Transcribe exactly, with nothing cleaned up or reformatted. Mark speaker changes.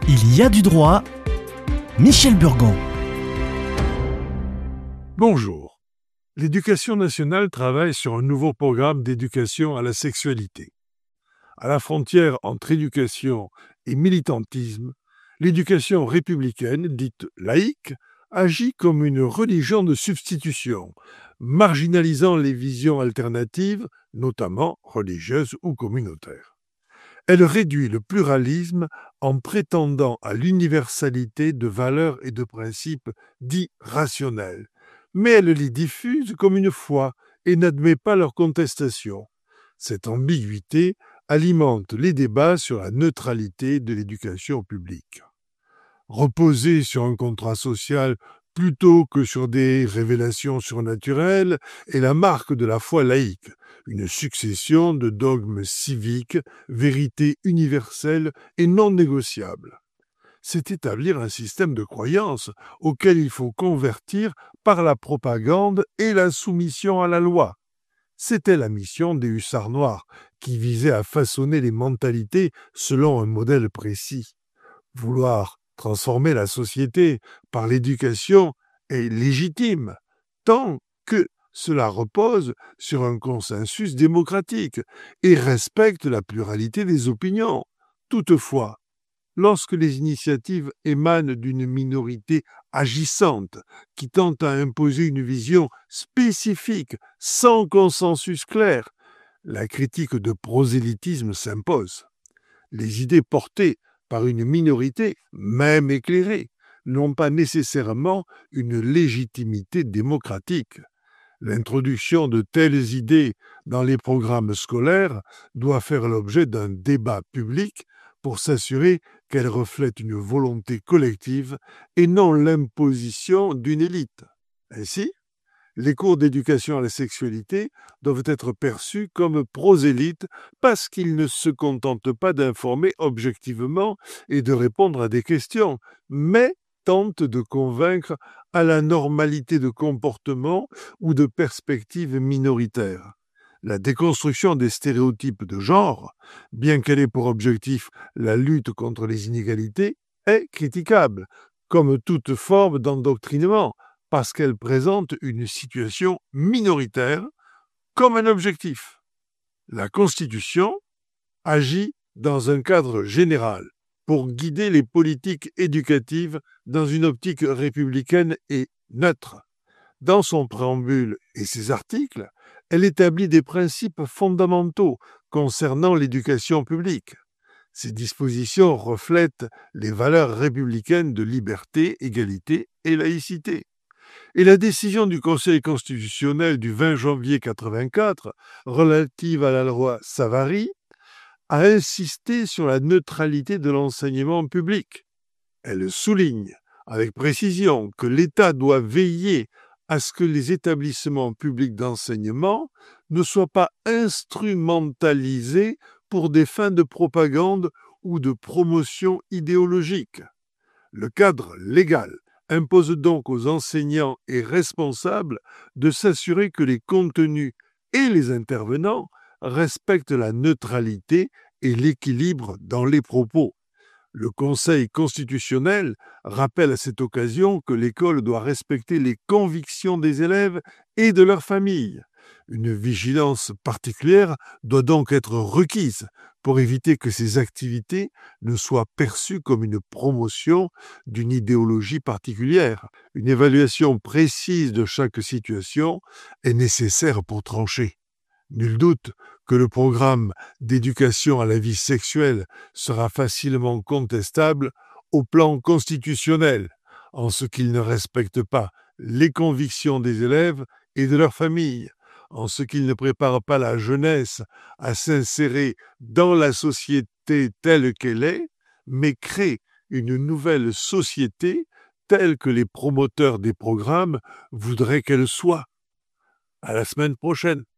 Speaker 1: Il y a du droit. Michel Burgon.
Speaker 2: Bonjour. L'Éducation nationale travaille sur un nouveau programme d'éducation à la sexualité. À la frontière entre éducation et militantisme, l'éducation républicaine, dite laïque, agit comme une religion de substitution, marginalisant les visions alternatives, notamment religieuses ou communautaires. Elle réduit le pluralisme en prétendant à l'universalité de valeurs et de principes dits rationnels, mais elle les diffuse comme une foi et n'admet pas leur contestation. Cette ambiguïté alimente les débats sur la neutralité de l'éducation publique. Reposer sur un contrat social plutôt que sur des révélations surnaturelles est la marque de la foi laïque, une succession de dogmes civiques, vérités universelles et non négociables. C'est établir un système de croyances auquel il faut convertir par la propagande et la soumission à la loi. C'était la mission des hussards noirs, qui visait à façonner les mentalités selon un modèle précis. Vouloir transformer la société par l'éducation est légitime, tant que cela repose sur un consensus démocratique et respecte la pluralité des opinions. Toutefois, lorsque les initiatives émanent d'une minorité agissante qui tente à imposer une vision spécifique sans consensus clair, la critique de prosélytisme s'impose. Les idées portées par une minorité, même éclairée, n'ont pas nécessairement une légitimité démocratique. L'introduction de telles idées dans les programmes scolaires doit faire l'objet d'un débat public pour s'assurer qu'elles reflètent une volonté collective et non l'imposition d'une élite. Ainsi, les cours d'éducation à la sexualité doivent être perçus comme prosélytes parce qu'ils ne se contentent pas d'informer objectivement et de répondre à des questions, mais tentent de convaincre à la normalité de comportement ou de perspectives minoritaires. La déconstruction des stéréotypes de genre, bien qu'elle ait pour objectif la lutte contre les inégalités, est critiquable, comme toute forme d'endoctrinement, parce qu'elle présente une situation minoritaire comme un objectif. La Constitution agit dans un cadre général pour guider les politiques éducatives dans une optique républicaine et neutre. Dans son préambule et ses articles, elle établit des principes fondamentaux concernant l'éducation publique. Ces dispositions reflètent les valeurs républicaines de liberté, égalité et laïcité. Et la décision du Conseil constitutionnel du vingt janvier mille neuf cent quatre-vingt-quatre, relative à la loi Savary, a insisté sur la neutralité de l'enseignement public. Elle souligne avec précision que l'État doit veiller à ce que les établissements publics d'enseignement ne soient pas instrumentalisés pour des fins de propagande ou de promotion idéologique. Le cadre légal impose donc aux enseignants et responsables de s'assurer que les contenus et les intervenants respectent la neutralité et l'équilibre dans les propos. Le Conseil constitutionnel rappelle à cette occasion que l'école doit respecter les convictions des élèves et de leurs familles. Une vigilance particulière doit donc être requise pour éviter que ces activités ne soient perçues comme une promotion d'une idéologie particulière. Une évaluation précise de chaque situation est nécessaire pour trancher. Nul doute que le programme d'éducation à la vie sexuelle sera facilement contestable au plan constitutionnel, en ce qu'il ne respecte pas les convictions des élèves et de leurs familles, en ce qu'il ne prépare pas la jeunesse à s'insérer dans la société telle qu'elle est, mais crée une nouvelle société telle que les promoteurs des programmes voudraient qu'elle soit. À la semaine prochaine.